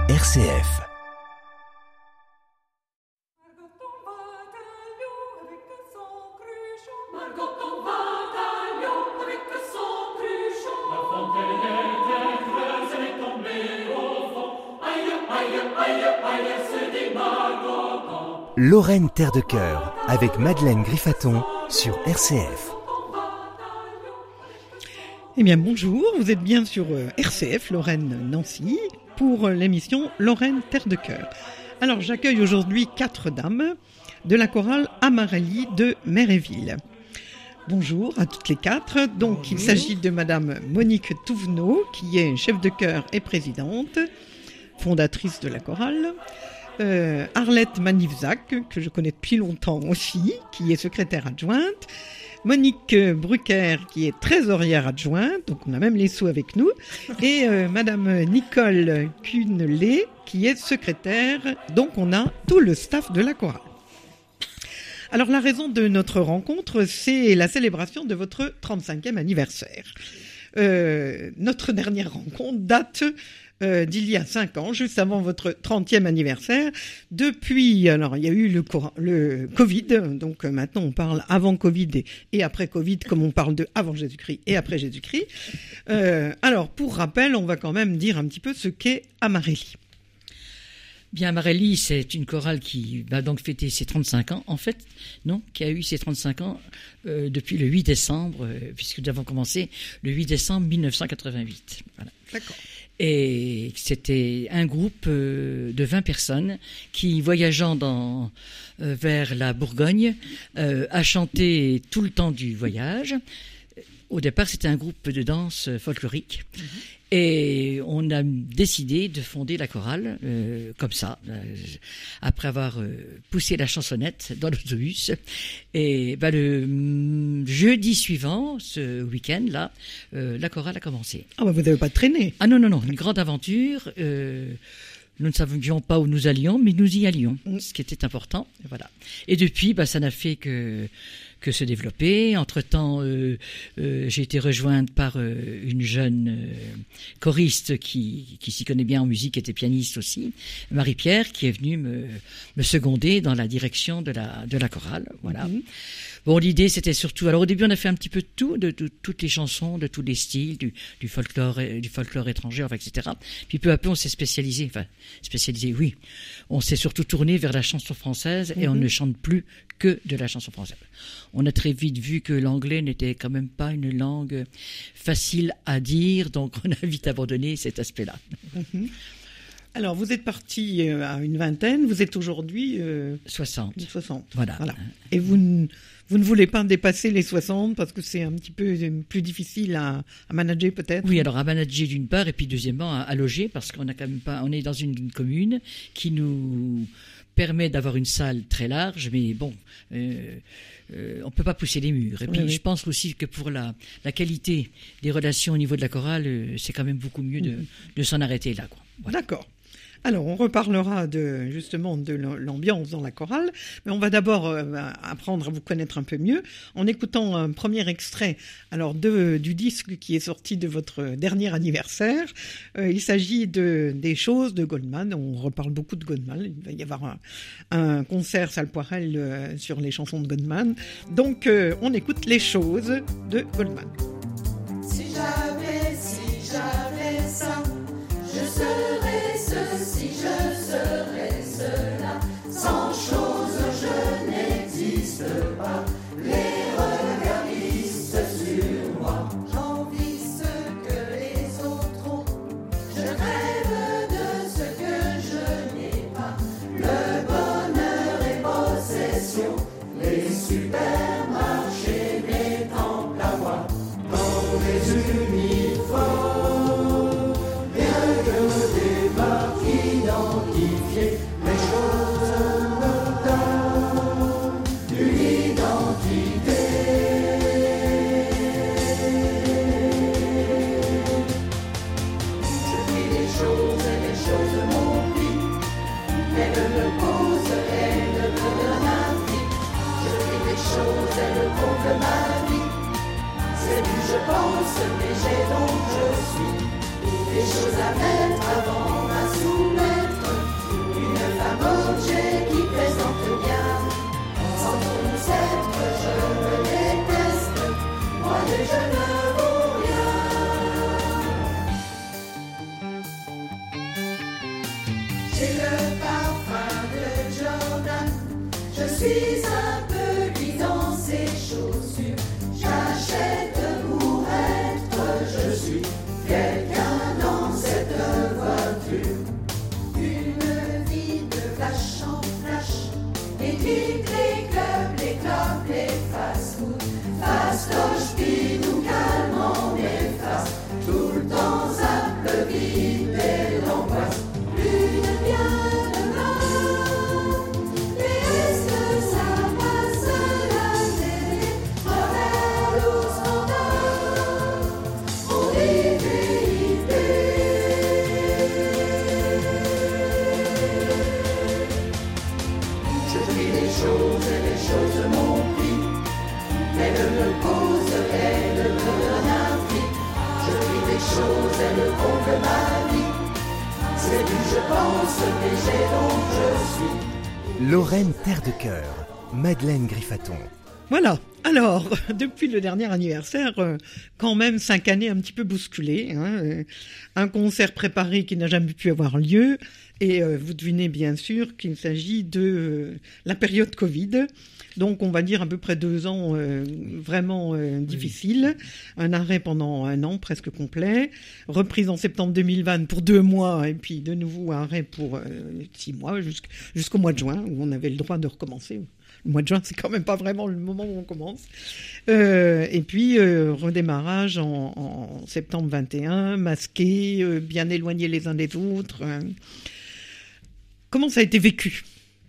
RCF. Lorraine Terre de Cœur avec Madeleine Griffaton sur RCF. Eh bien bonjour, vous êtes bien sur RCF Lorraine Nancy pour l'émission Lorraine Terre de Cœur. Alors j'accueille aujourd'hui 4 dames de la chorale Amarelli de Méréville. Bonjour à toutes les 4. Donc bonjour. Il s'agit de Madame Monique Touvenot qui est chef de chœur et présidente, fondatrice de la chorale. Arlette Manivzac, que je connais depuis longtemps aussi, qui est secrétaire adjointe. Monique Brucker, qui est trésorière adjointe, donc on a même les sous avec nous. Et Madame Nicole Cunelé, qui est secrétaire. Donc on a tout le staff de la chorale. Alors la raison de notre rencontre, c'est la célébration de votre 35e anniversaire. Notre dernière rencontre date d'il y a 5 ans, juste avant votre 30e anniversaire. Depuis, alors il y a eu le Covid, donc maintenant on parle avant Covid et après Covid, comme on parle de avant Jésus-Christ et après Jésus-Christ. Alors pour rappel, on va quand même dire un petit peu ce qu'est Amarelli. Bien, Amarelli, c'est une chorale qui va donc fêter ses 35 ans, en fait, non, qui a eu ses 35 ans depuis le 8 décembre, puisque nous avons commencé le 8 décembre 1988. Voilà. D'accord. Et c'était un groupe de 20 personnes qui, voyageant vers la Bourgogne, a chanté tout le temps du voyage. Au départ, c'était un groupe de danse folklorique. Et on a décidé de fonder la chorale comme ça, après avoir poussé la chansonnette dans l'autobus. Et le jeudi suivant, ce week-end-là, la chorale a commencé. Ah, vous n'avez pas traîné? Ah non, une grande aventure. Nous ne savions pas où nous allions, mais nous y allions, ce qui était important. Voilà. Et depuis, ça n'a fait que se développer. Entre-temps, j'ai été rejointe par une jeune choriste qui s'y connaît bien en musique, était pianiste aussi, Marie-Pierre, qui est venue me seconder dans la direction de la chorale. Voilà. Bon, l'idée, c'était surtout... Alors, au début, on a fait un petit peu de tout, de toutes les chansons, de tous les styles, du folklore étranger, etc. Puis, peu à peu, on s'est spécialisé, oui. On s'est surtout tourné vers la chanson française et on ne chante plus que de la chanson française. On a très vite vu que l'anglais n'était quand même pas une langue facile à dire, donc on a vite abandonné cet aspect-là. Alors, vous êtes parti à une vingtaine, vous êtes aujourd'hui... 60. 60. Voilà. Et vous ne voulez pas dépasser les 60 parce que c'est un petit peu plus difficile à manager peut-être? Oui, alors à manager d'une part et puis deuxièmement à loger parce qu'on a quand même pas... On est dans une commune qui nous permet d'avoir une salle très large, mais bon... on peut pas pousser les murs. Et puis, je pense aussi que pour la qualité des relations au niveau de la chorale, c'est quand même beaucoup mieux de s'en arrêter là, quoi. Voilà. D'accord. Alors, on reparlera justement de l'ambiance dans la chorale, mais on va d'abord apprendre à vous connaître un peu mieux en écoutant un premier extrait du disque qui est sorti de votre dernier anniversaire. Il s'agit des choses de Goldman. On reparle beaucoup de Goldman. Il va y avoir un concert salle Poirel sur les chansons de Goldman. Donc, on écoute les choses de Goldman. Si j'avais ça, je serais ceci, je serais cela. Sans chose, je n'existe pas. Les regards glissent sur moi. J'envie ce que les autres ont. Je rêve de ce que je n'ai pas. Le bonheur et possession. Les supermarchés, les temples à bois. Dans les uniformes. Identifier les choses me donnent une identité. Je vis les choses et les choses m'oublient. Elles me posent, elles me donnent un vie. Je vis les choses, elles comptent ma vie. C'est lui je pense, mais j'ai donc je suis. Des choses à mettre avant ma soumettre. c'est le parfum de Jordan. Je suis un peu lui dans ses chaussures. J'achète pour être, je suis quelqu'un dans cette voiture. Une vie de flash en flash, les clics, les clubs, les clopes, les fast-food, fastoche, puis nous calmons les faces, tout le temps applaudi et l'angoisse. Plus de bien de mal, mais est-ce que ça passe la télé? Rebelle au scandale, on dit VIP. Je prie les choses et les choses m'ont pris. Elle me pose, elle me donne un prix. Je prie des choses, elle comble ma vie. C'est lui, je pense, mais j'ai donc je suis. Lorraine Terre de Cœur, Madeleine Griffaton. Voilà. Alors, depuis le dernier anniversaire, quand même 5 années un petit peu bousculées. Un concert préparé qui n'a jamais pu avoir lieu. Et vous devinez bien sûr qu'il s'agit de la période Covid. Donc, on va dire à peu près 2 ans vraiment difficiles. Un arrêt pendant 1 an presque complet. Reprise en septembre 2020 pour 2 mois. Et puis, de nouveau, arrêt pour 6 mois jusqu'au mois de juin où on avait le droit de recommencer. Le mois de juin, c'est quand même pas vraiment le moment où on commence. Et puis, redémarrage en septembre 21, masqué, bien éloignés les uns des autres. Comment ça a été vécu ?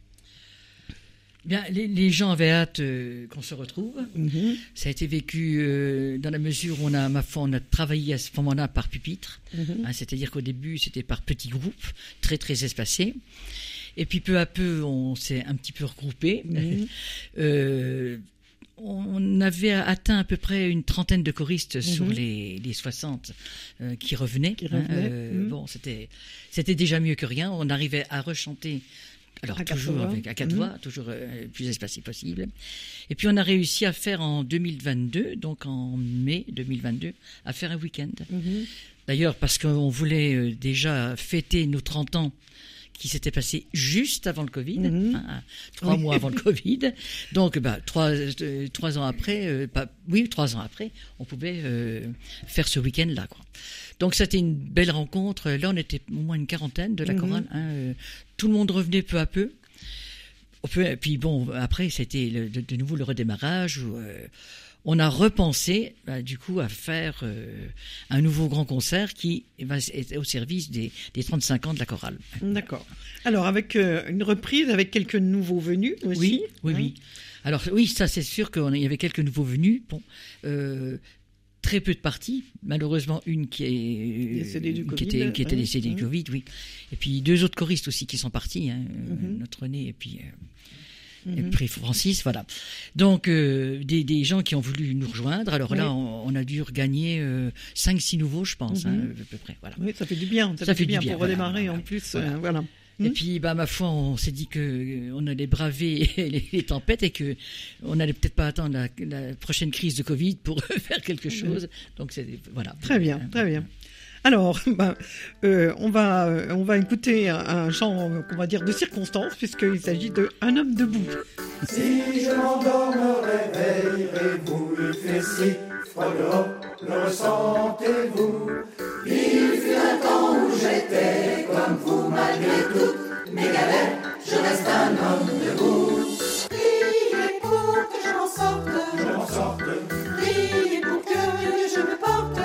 Bien, les gens avaient hâte qu'on se retrouve. Mm-hmm. Ça a été vécu dans la mesure où on a travaillé à ce moment-là par pupitre. Mm-hmm. C'est-à-dire qu'au début, c'était par petits groupes, très très espacés. Et puis peu à peu, on s'est un petit peu regroupés. Mm-hmm. On avait atteint à peu près une trentaine de choristes sur les 60 qui revenaient. Bon, c'était déjà mieux que rien. On arrivait à rechanter. Alors, toujours à 4 voix, toujours le plus espacé possible. Et puis, on a réussi à faire en 2022, donc en mai 2022, à faire un week-end. D'ailleurs, parce qu'on voulait déjà fêter nos 30 ans qui s'était passé juste avant le Covid, 3 mois avant le Covid. Donc, 3 ans après, 3 ans après, on pouvait faire ce week-end-là, quoi. Donc, c'était une belle rencontre. Là, on était au moins une quarantaine de la chorale. Tout le monde revenait peu à peu. Et puis, bon, après, c'était de nouveau le redémarrage où on a repensé, du coup, à faire un nouveau grand concert qui est au service des 35 ans de la chorale. D'accord. Alors, avec une reprise, avec quelques nouveaux venus aussi. Oui. Alors, oui, ça, c'est sûr qu'il y avait quelques nouveaux venus. Bon, très peu de parties, malheureusement une qui était décédée du Covid, oui. Et puis 2 autres choristes aussi qui sont partis, notre René et puis Francis, voilà. Donc des gens qui ont voulu nous rejoindre. Alors là, on a dû regagner 5-6 nouveaux, je pense, à peu près. Voilà. Oui, ça fait du bien. Ça fait du bien pour redémarrer en plus. Voilà. Et puis, ma foi, on s'est dit que on allait braver les tempêtes et que on allait peut-être pas attendre la prochaine crise de Covid pour faire quelque chose. Donc, voilà. Très bien, très bien. Alors, on va écouter un chant, qu'on va dire, de circonstance, puisqu'il s'agit de Un homme debout. Si je m'endors, me réveillerez-vous, il fait si froid dehors, le ressentez-vous? Il fut un temps où j'étais comme vous, malgré toutes mes galères, je reste un homme debout. Priez pour que je m'en sorte, priez pour que je me porte,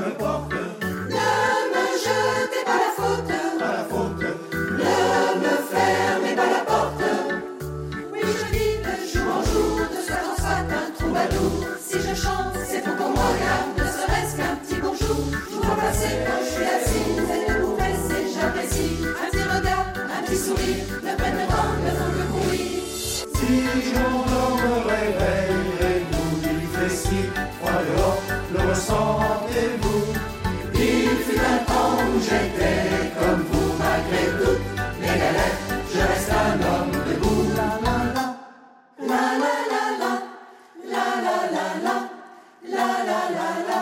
ne me jetez pas la faute, ne me fermez pas la porte. Oui, je vis de jour en jour, de soir en soir, un troubadour. Si je chante, c'est pour qu'on me regarde, ne serait-ce qu'un petit bonjour. Je vous vois passer quand je suis assis, c'est de vous presser, j'apprécie. Un petit regard, un petit sourire, ne prenne le temps, le temps de courir. Si je m'endors, me réveillerez-vous, il fait si froid dehors, le ressentez-vous? Il fut un temps où j'étais comme vous, malgré toutes mes galères, je reste un homme debout. La la la, la la la la, la la la la, la la la la.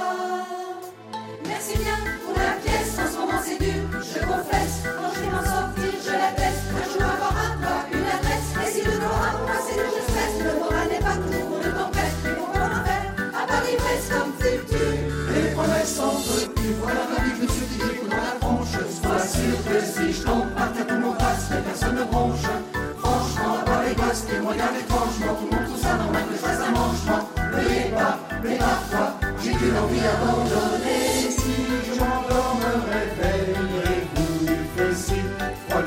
Merci bien pour la pièce, en ce moment c'est dur, je confesse, quand je vais m'en sortir, je la baisse.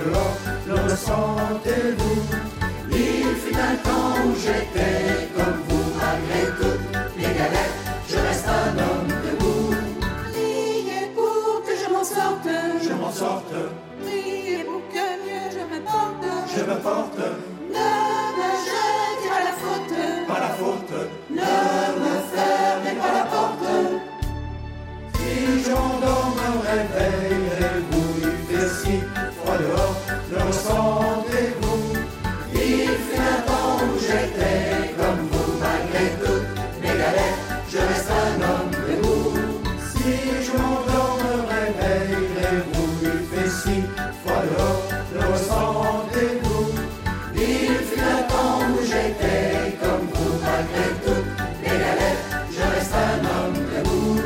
dehors, le ressentez-vous? Il fut un temps où j'étais comme vous, malgré toutes les galères, je reste un homme debout. Priez pour que je m'en sorte, Je m'en sorte, priez pour que mieux je me porte. je me porte, Ne me jetez pas la faute, pas la faute. ne me fermez pas la porte. Si j'endors, me réveillerez-vous? Il fait si froid dehors, le ressentez-vous? Il fut un temps où j'étais comme vous, malgré toutes mes galères, je reste un homme debout. Si je m'endors, me réveillerez-vous? Il fait si froid dehors, le ressentez-vous? Il fut un temps où j'étais comme vous, malgré toutes mes galères, je reste un homme debout.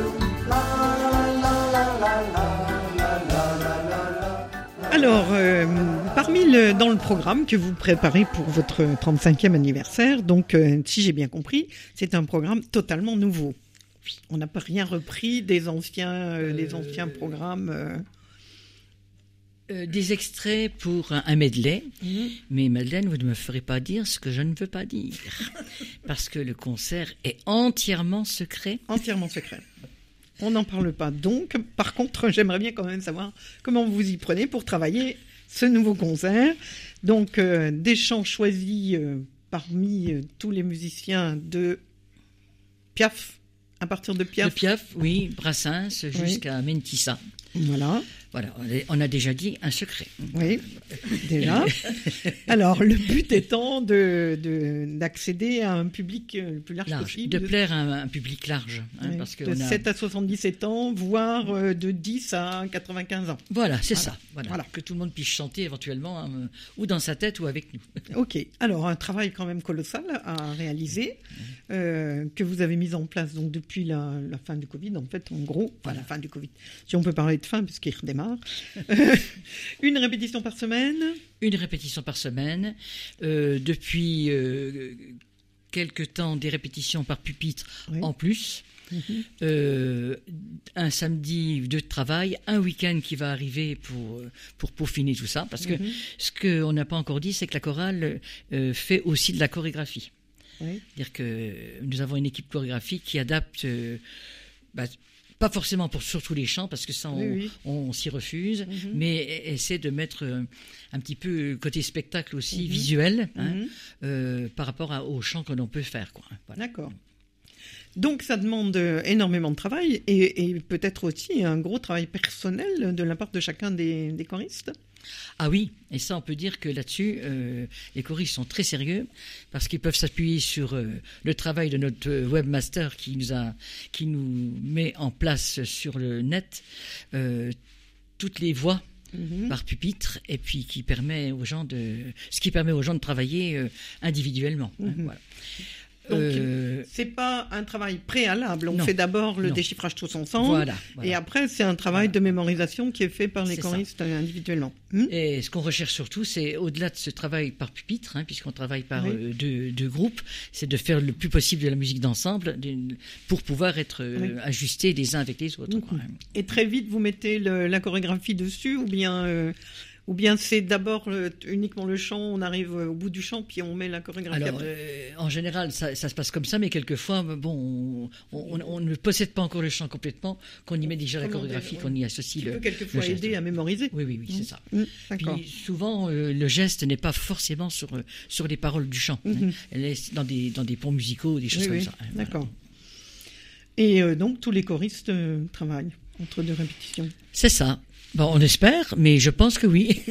Alors, dans le programme que vous préparez pour votre 35e anniversaire, donc si j'ai bien compris, c'est un programme totalement nouveau. On n'a pas rien repris des anciens programmes. Des extraits pour un medley, mais Madeleine, vous ne me ferez pas dire ce que je ne veux pas dire, parce que le concert est entièrement secret. Entièrement secret. On n'en parle pas. Donc, par contre, j'aimerais bien quand même savoir comment vous y prenez pour travailler ce nouveau concert. Donc, des chants choisis parmi tous les musiciens de Piaf, à partir de Piaf. De Piaf, oui, Brassens, jusqu'à Mentissa. Voilà. Voilà, on a déjà dit un secret. Oui, déjà. Alors, le but étant d'accéder à un public le plus large possible. De plaire à un public large. Oui, parce que de 7 à 77 ans, voire de 10 à 95 ans. Voilà, c'est ça. Voilà. Voilà. Que tout le monde puisse chanter éventuellement, ou dans sa tête ou avec nous. Ok, alors un travail quand même colossal à réaliser, que vous avez mis en place donc, depuis la fin du Covid, en fait, en gros, enfin la fin du Covid, si on peut parler de fin, puisqu'il redémarre. Une répétition par semaine. Une répétition par semaine. Depuis quelque temps, des répétitions par pupitre en plus. Un samedi de travail, un week-end qui va arriver pour peaufiner tout ça. Parce que ce qu'on n'a pas encore dit, c'est que la chorale fait aussi de la chorégraphie. C'est-à-dire que nous avons une équipe chorégraphique qui adapte... pas forcément sur tous les chants, parce que ça, on s'y refuse, mais essaie de mettre un petit peu côté spectacle aussi, visuel, par rapport aux chants que l'on peut faire. Quoi. Voilà. D'accord. Donc, ça demande énormément de travail et peut-être aussi un gros travail personnel de la part de chacun des choristes. Ah oui, et ça on peut dire que là-dessus, les choristes sont très sérieux parce qu'ils peuvent s'appuyer sur le travail de notre webmaster qui nous met en place sur le net toutes les voix par pupitre et puis qui permet aux gens de travailler individuellement. Voilà. Donc, c'est pas un travail préalable. On fait d'abord le déchiffrage tous ensemble. Voilà. Et après, c'est un travail de mémorisation qui est fait par les choristes individuellement. Et ce qu'on recherche surtout, c'est au-delà de ce travail par pupitre, puisqu'on travaille par deux groupes, c'est de faire le plus possible de la musique d'ensemble pour pouvoir être ajustés les uns avec les autres. Quoi. Et très vite, vous mettez la chorégraphie dessus ou bien c'est d'abord uniquement le chant, on arrive au bout du chant, puis on met la chorégraphie. Alors, en général, ça se passe comme ça, mais quelquefois, on ne possède pas encore le chant complètement, qu'on y met déjà la chorégraphie, qu'on y associe le geste. Quelquefois aider à mémoriser. Oui, c'est ça. D'accord. Puis souvent, le geste n'est pas forcément sur les paroles du chant. Elle est dans des ponts musicaux, des choses comme ça. D'accord. Et donc, tous les choristes travaillent entre deux répétitions. C'est ça. Bon, on espère, mais je pense que oui.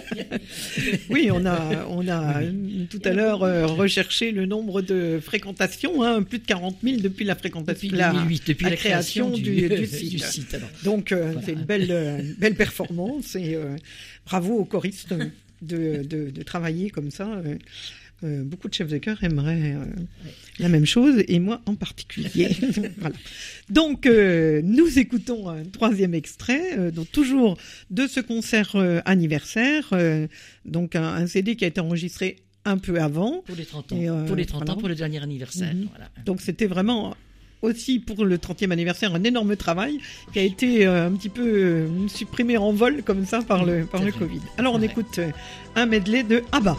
Oui, on a tout à l'heure recherché le nombre de fréquentations, plus de 40 000 depuis la fréquentation, depuis la création du site. Alors. Donc, c'est une belle performance et bravo aux choristes de travailler comme ça. Beaucoup de chefs de chœur aimeraient la même chose, et moi en particulier. Voilà. Donc, nous écoutons un troisième extrait, donc toujours de ce concert anniversaire, donc un CD qui a été enregistré un peu avant. Pour les 30 ans, pour le dernier anniversaire. Voilà. Donc, c'était vraiment aussi pour le 30e anniversaire un énorme travail qui a été un petit peu supprimé en vol comme ça par le Covid. Alors on écoute un medley de ABBA.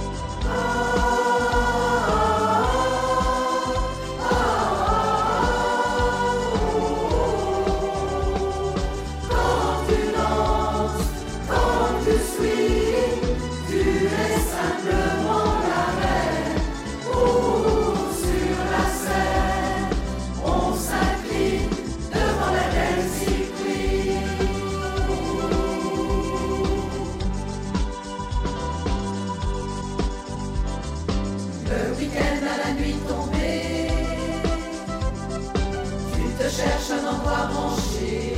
Cherche un endroit branché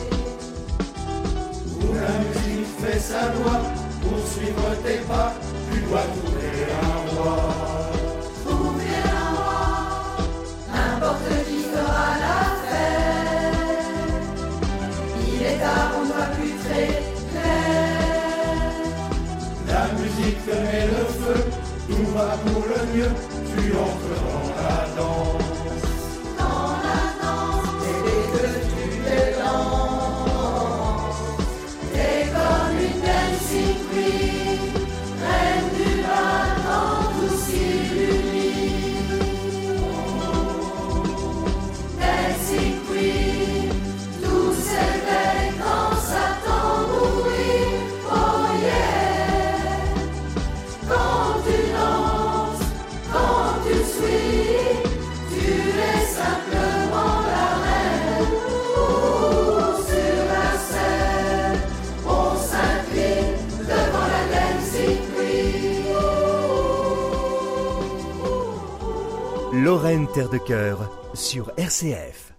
où la musique fait sa loi. Pour suivre tes pas, tu dois trouver un roi. Trouver un roi, n'importe qui fera la fête. Il est tard, on ne voit plus très clair. La musique te met le feu, tout va pour le mieux. Tu entres dans la danse. Lorraine Terre de Cœur sur RCF.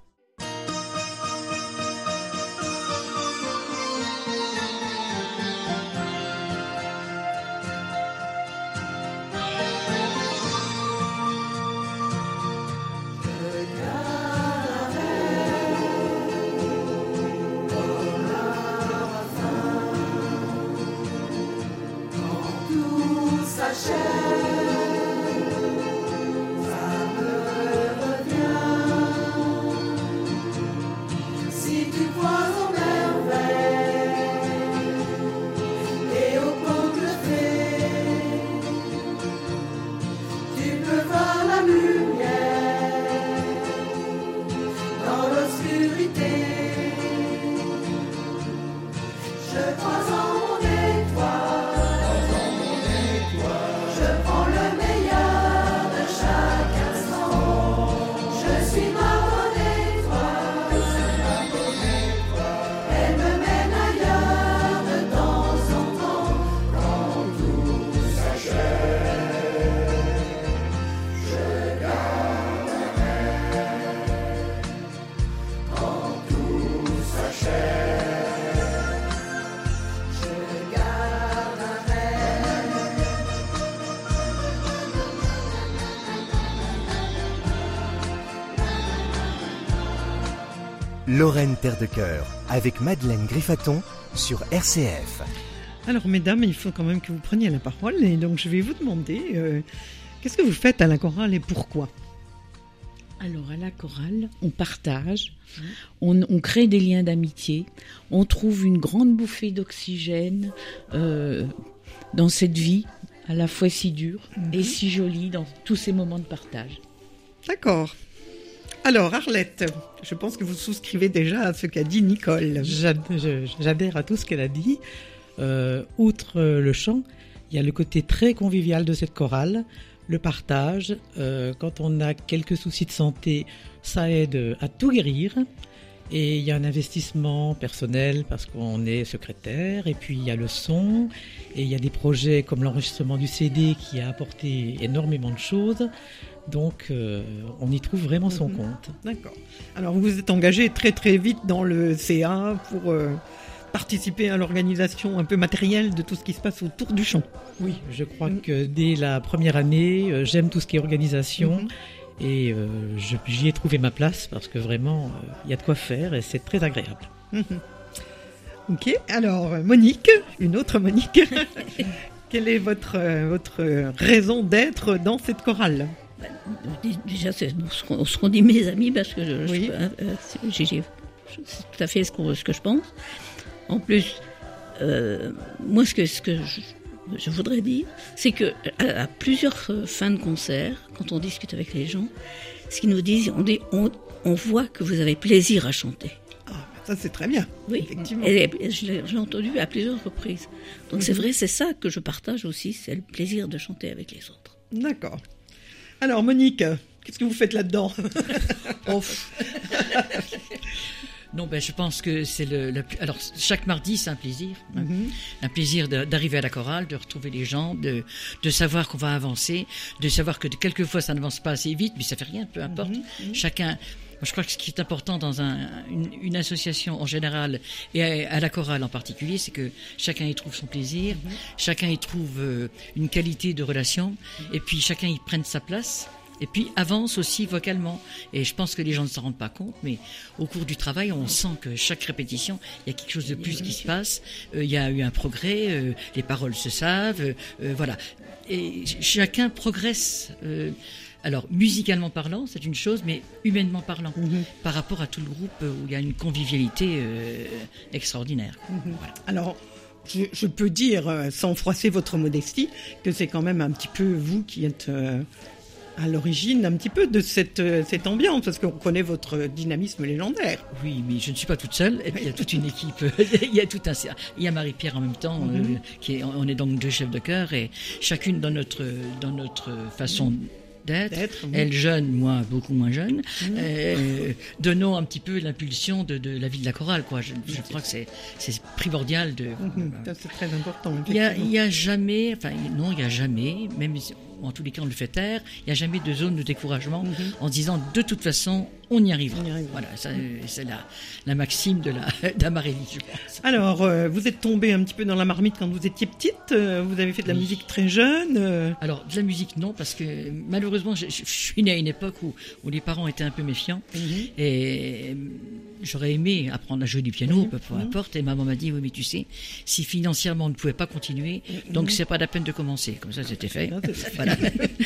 Lorraine Terre de Cœur avec Madeleine Griffaton sur RCF. Alors mesdames, il faut quand même que vous preniez la parole et donc je vais vous demander qu'est-ce que vous faites à la chorale et pourquoi ? Alors à la chorale, on partage, on crée des liens d'amitié, on trouve une grande bouffée d'oxygène dans cette vie à la fois si dure et si jolie dans tous ces moments de partage. D'accord. Alors Arlette, je pense que vous souscrivez déjà à ce qu'a dit Nicole. J'adhère à tout ce qu'elle a dit. Outre le chant, il y a le côté très convivial de cette chorale, le partage. Quand on a quelques soucis de santé, ça aide à tout guérir. Et il y a un investissement personnel parce qu'on est secrétaire. Et puis il y a le son. Et il y a des projets comme l'enregistrement du CD qui a apporté énormément de choses. Donc, on y trouve vraiment son compte. D'accord. Alors, vous vous êtes engagé très très vite dans le CA pour participer à l'organisation un peu matérielle de tout ce qui se passe autour du chant. Oui, je crois que dès la première année, j'aime tout ce qui est organisation et j'y ai trouvé ma place parce que vraiment, il y a de quoi faire et c'est très agréable. Ok, alors Monique, une autre Monique, quelle est votre raison d'être dans cette chorale ? Déjà, c'est ce qu'on dit mes amis, parce que Oui. c'est tout à fait ce que je pense. En plus, moi, ce que je voudrais dire, c'est que à plusieurs fins de concert, quand on discute avec les gens, ce qu'ils nous disent, on voit que vous avez plaisir à chanter. Ah, ça c'est très bien. Oui, Effectivement. et je l'ai entendu à plusieurs reprises. Donc c'est vrai, c'est ça que je partage aussi, c'est le plaisir de chanter avec les autres. D'accord. Alors Monique, qu'est-ce que vous faites là-dedans? Non, je pense que c'est alors, chaque mardi, c'est un plaisir. Hein. Mhm. Un plaisir d'arriver à la chorale, de retrouver les gens, de savoir qu'on va avancer, de savoir que quelquefois ça n'avance pas assez vite, mais ça fait rien, peu importe. Chacun. Moi, je crois que ce qui est important dans une association en général et à la chorale en particulier, c'est que chacun y trouve son plaisir, chacun y trouve une qualité de relation, et puis chacun y prenne sa place. Et puis avance aussi vocalement. Et je pense que les gens ne s'en rendent pas compte, mais au cours du travail, on sent que chaque répétition, il y a quelque chose de plus qui se passe. Il y a eu un progrès, les paroles se savent, voilà. Et chacun progresse. Alors, musicalement parlant, c'est une chose, mais humainement parlant, par rapport à tout le groupe où il y a une convivialité extraordinaire. Voilà. Alors, je peux dire, sans froisser votre modestie, que c'est quand même un petit peu vous qui êtes à l'origine un petit peu de cette ambiance, parce qu'on connaît votre dynamisme légendaire. Oui, mais je ne suis pas toute seule. Et puis il y a toute une équipe. Il y a Marie-Pierre en même temps, on est donc deux chefs de chœur, et chacune dans notre façon d'être. Elle jeune, moi beaucoup moins jeune, donnant un petit peu l'impulsion de la vie de la chorale, quoi. Je crois que c'est primordial de. Ça, c'est très important. Il y a jamais, même en tous les cas on le fait taire, il n'y a jamais de zone de découragement en disant de toute façon on y arrivera. Voilà, ça, c'est la maxime d'Amarelli, je pense. Alors, vous êtes tombée un petit peu dans la marmite quand vous étiez petite, vous avez fait de la musique très jeune. Alors, de la musique, non, parce que malheureusement, je suis né à une époque où les parents étaient un peu méfiants, et j'aurais aimé apprendre à jouer du piano, peu importe, et maman m'a dit, oui, mais tu sais, si financièrement on ne pouvait pas continuer, donc c'est pas la peine de commencer. Comme ça, c'était fait. Voilà.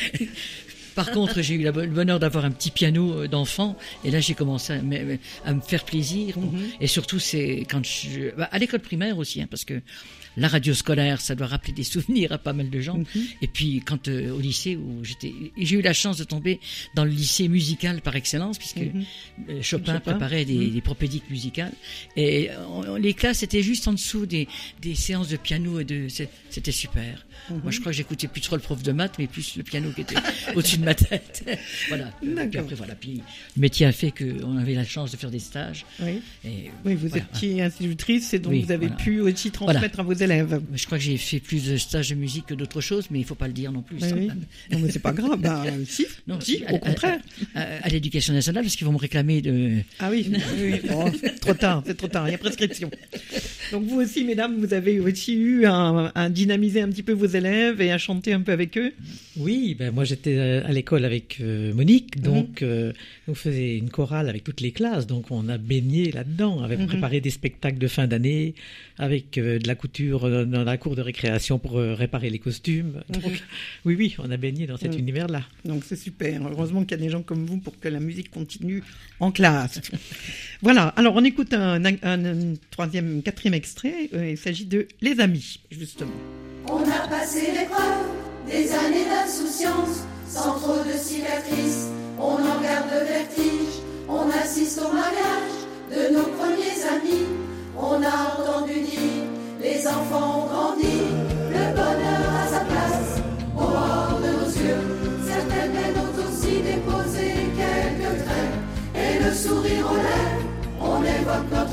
Par contre, j'ai eu le bonheur d'avoir un petit piano d'enfant, et là j'ai commencé à me faire plaisir. Et surtout, c'est quand à l'école primaire aussi, hein, parce que la radio scolaire, ça doit rappeler des souvenirs à pas mal de gens. Et puis quand au lycée où j'ai eu la chance de tomber dans le lycée musical par excellence, puisque Chopin préparait des propédiques musicales, et les classes étaient juste en dessous des séances de piano, c'était super. Moi, je crois que j'écoutais plus trop le prof de maths, mais plus le piano qui était au-dessus de ma tête. Voilà. Puis après, puis le métier a fait qu'on avait la chance de faire des stages. Oui, et vous étiez institutrice, et donc vous avez pu aussi transmettre à vos élèves. Je crois que j'ai fait plus de stages de musique que d'autres choses, mais il ne faut pas le dire non plus. Oui. Non, mais c'est pas grave. Si, au contraire. À l'éducation nationale, parce qu'ils vont me réclamer de... Ah oui. Oh, trop tard, c'est trop tard, il y a prescription. Donc vous aussi, mesdames, vous avez aussi eu à dynamiser un petit peu vos élèves et à chanter un peu avec eux. Oui, moi j'étais à l'école avec Monique, donc on faisait une chorale avec toutes les classes, donc on a baigné là-dedans, on avait préparé des spectacles de fin d'année avec de la couture dans la cour de récréation pour réparer les costumes. Donc, oui, on a baigné dans cet univers-là. Donc c'est super, heureusement qu'il y a des gens comme vous pour que la musique continue en classe. Voilà, alors on écoute un quatrième extrait, il s'agit de Les Amis, justement. On a passé l'épreuve des années d'insouciance, sans trop de cicatrices, on en garde le vertige, on assiste au mariage de nos premiers amis, on a entendu dire, les enfants ont grandi, le bonheur à sa place, au bord de nos yeux, certaines peines ont aussi déposé quelques traits, et le sourire aux lèvres, on évoque notre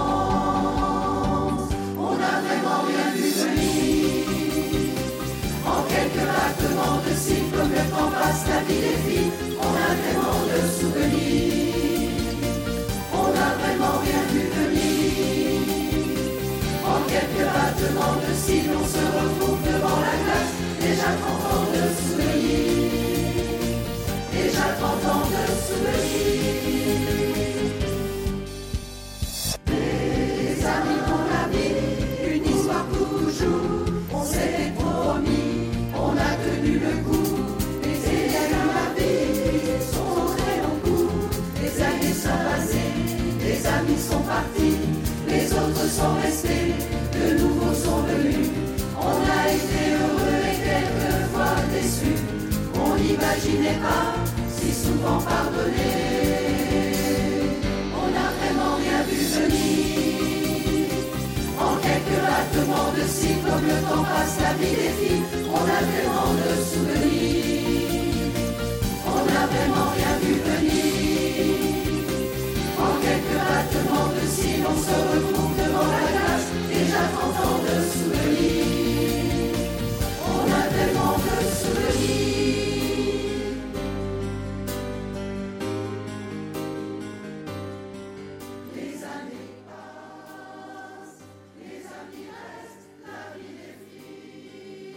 enfance, on n'a vraiment rien vu venir. En quelques battements de cils, comme le temps passe, la vie défile, on a tellement de souvenirs. On n'a vraiment rien vu venir. En quelques battements de cils, on se retrouve devant la glace, déjà 30 ans de souvenirs. Déjà 30 ans de souvenirs. Les amis dans la vie, une histoire toujours, on s'était promis. On a tenu le coup, les élèves dans la vie, n'est pas si souvent pardonné. On n'a vraiment rien vu venir. En quelques battements de cils, comme le temps passe, la vie défile. On a tellement de souvenirs. On n'a vraiment rien vu venir. En quelques battements de cils, on se retrouve devant la glace. Déjà 30 ans de souvenirs. On a tellement de souvenirs. Les années passent, les amis restent, la vie défile.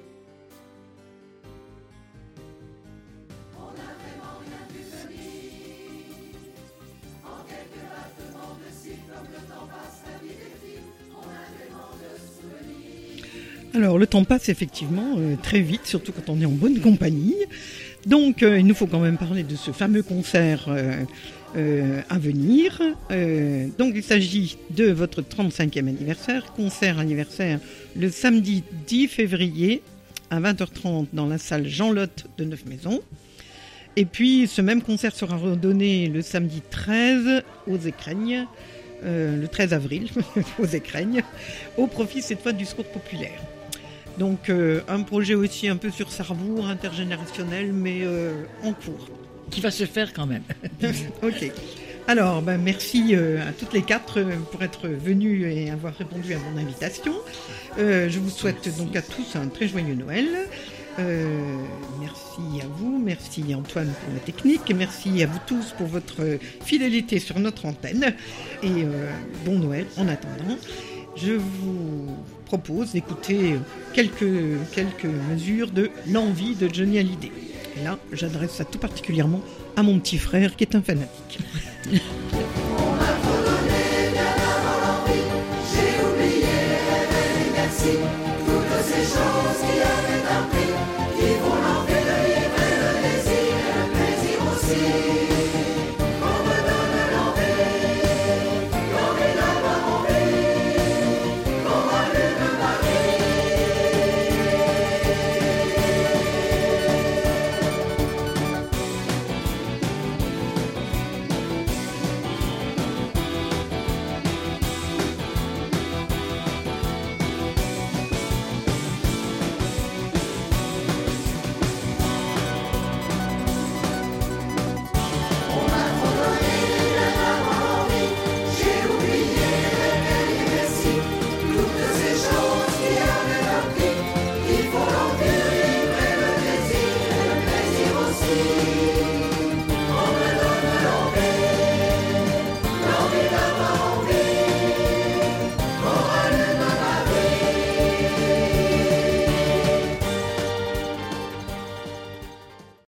On n'a vraiment rien vu venir. En quelques battements de cils, comme le temps passe, la vie défile. On a tellement de souvenirs. Alors, le temps passe effectivement très vite, surtout quand on est en bonne compagnie. Donc, il nous faut quand même parler de ce fameux concert à venir. Donc, il s'agit de votre 35e anniversaire, concert anniversaire le samedi 10 février à 20h30 dans la salle Jean Lotte de Neuf-Maisons. Et puis, ce même concert sera redonné le samedi 13 aux Écrennes, le 13 avril aux Écrennes, au profit cette fois du Secours populaire. Donc un projet aussi un peu sur Sarrebourg, intergénérationnel, mais en cours. Qui va se faire quand même. Ok. Alors, merci à toutes les quatre pour être venues et avoir répondu à mon invitation. Je vous souhaite donc à tous un très joyeux Noël. Merci à vous, merci Antoine pour la technique, et merci à vous tous pour votre fidélité sur notre antenne. Et bon Noël en attendant. Je vous propose d'écouter quelques mesures de L'Envie de Johnny Hallyday. Et là, j'adresse ça tout particulièrement à mon petit frère qui est un fanatique. On m'a trop donné bien avant l'envie. J'ai oublié les rêves et les merci.